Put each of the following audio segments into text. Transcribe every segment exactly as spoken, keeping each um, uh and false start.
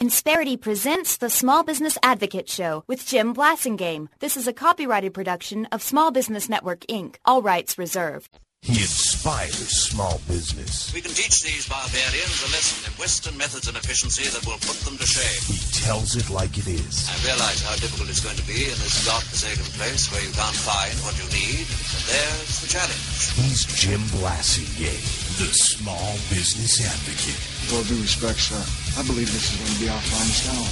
Insperity presents the Small Business Advocate Show with Jim Blasingame. This is a copyrighted production of Small Business Network, Incorporated. All rights reserved. He inspires small business. We can teach these barbarians a lesson in Western methods and efficiency that will put them to shame. He tells it like it is. I realize how difficult it's going to be in this godforsaken place where you can't find what you need. And there's the challenge. He's Jim Blasingame, the Small Business Advocate. With all due respect, sir, I believe this is going to be our finest hour.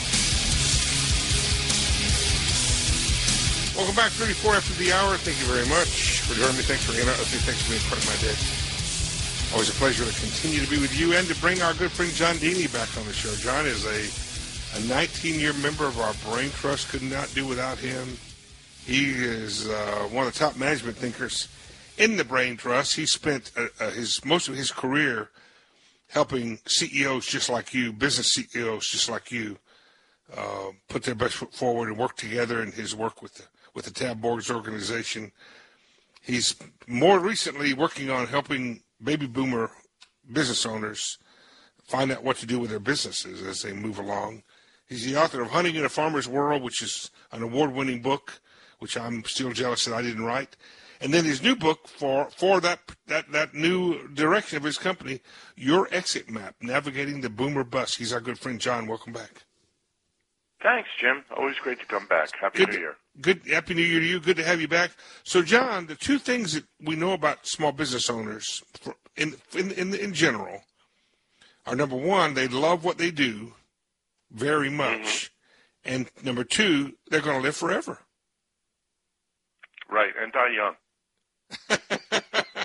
Welcome back, thirty-four after the hour. Thank you very much for joining me. Thanks for hanging out with me. Thanks for being part of my day. Always a pleasure to continue to be with you and to bring our good friend John Deeney back on the show. John is a a nineteen-year member of our Brain Trust. Could not do without him. He is uh, one of the top management thinkers in the Brain Trust. He spent uh, uh, his most of his career helping C E Os just like you, business C E Os just like you, uh, put their best foot forward and work together in his work with the with the Tab Borgs organization. He's more recently working on helping baby boomer business owners find out what to do with their businesses as they move along. He's the author of Hunting in a Farmer's World, which is an award-winning book, which I'm still jealous that I didn't write. And then his new book for, for that, that, that new direction of his company, Your Exit Map, Navigating the Boomer Bust. He's our good friend, John. Welcome back. Thanks, Jim. Always great to come back. Happy Good, New Year. Good. Happy New Year to you. Good to have you back. So, John, the two things that we know about small business owners for, in, in, in, in general are, number one, they love what they do very much. Mm-hmm. And number two, they're going to live forever. Right, and die young.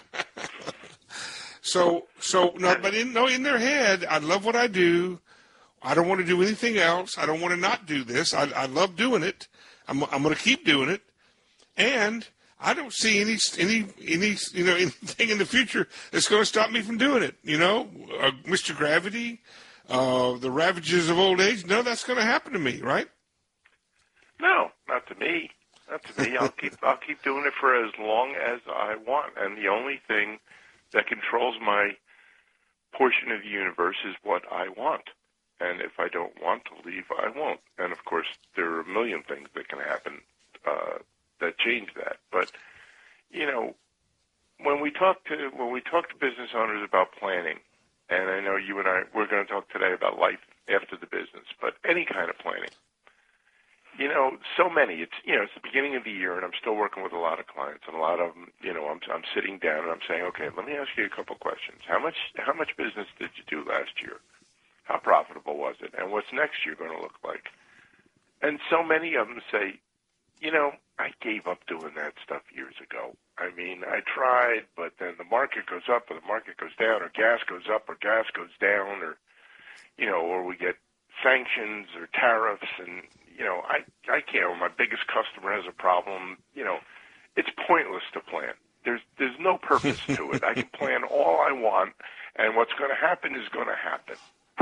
so, so no, but in, no, in their head, I love what I do. I don't want to do anything else. I don't want to not do this. I, I love doing it. I'm, I'm going to keep doing it. And I don't see any, any, any, you know, anything in the future that's going to stop me from doing it. You know, uh, Mister Gravity, uh, the ravages of old age. No, that's going to happen to me, right? No, not to me. Not to me. I'll keep, I'll keep doing it for as long as I want. And the only thing that controls my portion of the universe is what I want. And if I don't want to leave, I won't. And, of course, there are a million things that can happen uh, that change that. But, you know, when we talk to when we talk to business owners about planning, and I know you and I, we're going to talk today about life after the business, but any kind of planning, you know, so many. It's, you know, it's the beginning of the year, and I'm still working with a lot of clients, and a lot of them, you know, I'm, I'm sitting down and I'm saying, okay, let me ask you a couple questions. How much, how much business did you do last year? How profitable was it? And what's next year going to look like? And so many of them say, you know, I gave up doing that stuff years ago. I mean, I tried, but then the market goes up or the market goes down, or gas goes up or gas goes down, or, you know, or we get sanctions or tariffs, and, you know, I, I can't, or my biggest customer has a problem. You know, it's pointless to plan. There's, there's no purpose to it. I can plan all I want, and what's going to happen is going to happen.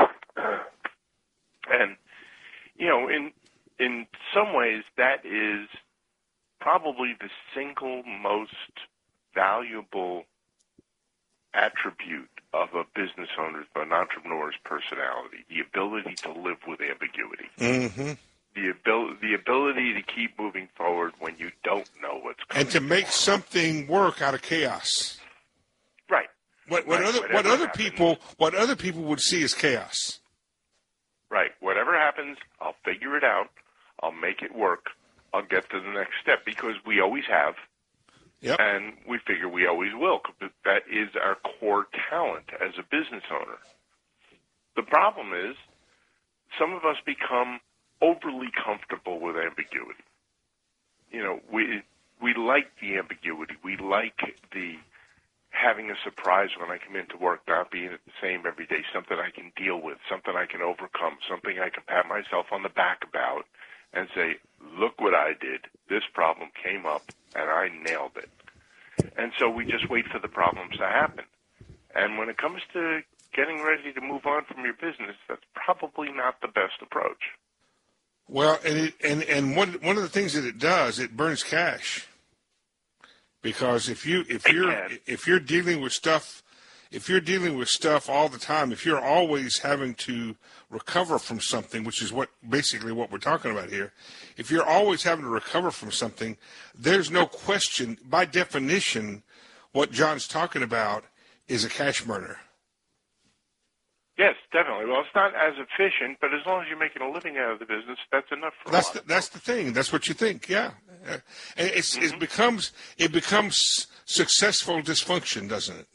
And, you know, in in some ways, that is probably the single most valuable attribute of a business owner's, of an entrepreneur's personality, the ability to live with ambiguity. Mm-hmm. The, abil- the ability to keep moving forward when you don't know what's coming. And to make something work out of chaos. Right. What, what right. other Whatever what other happens, people what other people would see as chaos. Right. Whatever happens, I'll figure it out. I'll make it work. I'll get to the next step, because we always have. Yep. And we figure we always will. That is our core talent as a business owner. The problem is some of us become overly comfortable with ambiguity. You know, we we like the ambiguity. We like the having a surprise when I come into work, not being the same every day, something I can deal with, something I can overcome, something I can pat myself on the back about and say, look what I did. This problem came up, and I nailed it. And so we just wait for the problems to happen. And when it comes to getting ready to move on from your business, that's probably not the best approach. Well, and it, and and one one of the things that it does, it burns cash. Because if you if It you're can. if you're dealing with stuff if you're dealing with stuff all the time, if you're always having to recover from something, which is what basically what we're talking about here, if you're always having to recover from something, there's no question, by definition, what John's talking about is a cash burner. Yes, definitely. Well, it's not as efficient, but as long as you're making a living out of the business, that's enough for that's a lot the, of that's folks. the thing. That's what you think. Yeah, and it's Mm-hmm. it becomes it becomes successful dysfunction, doesn't it?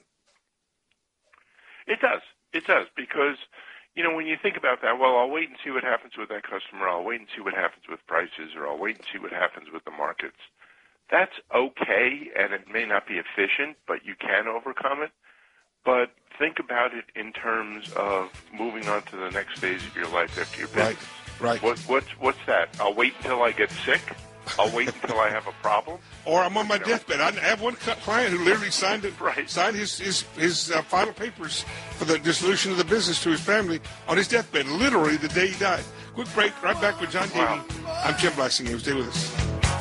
It does. It does because, you know, when you think about that, well, I'll wait and see what happens with that customer. I'll wait and see what happens with prices, or I'll wait and see what happens with the markets. That's okay, and it may not be efficient, but you can overcome it. But think about it in terms of moving on to the next phase of your life after your business. Right, right. What, what's, what's that? I'll wait until I get sick? I'll wait until I have a problem? Or I'm on my You know. deathbed. I have one cu- client who literally signed it, Right. signed his his, his uh, final papers for the dissolution of the business to his family on his deathbed, literally the day he died. Quick break, right back with John Wow. Davey. I'm Jim Blasingham. Stay with us.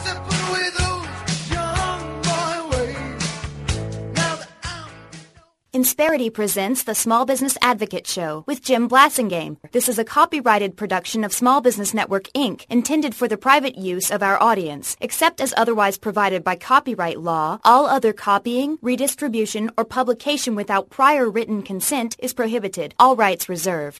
Insperity presents the Small Business Advocate Show with Jim Blassingame. This is a copyrighted production of Small Business Network, Incorporated, intended for the private use of our audience. Except as otherwise provided by copyright law, all other copying, redistribution, or publication without prior written consent is prohibited. All rights reserved.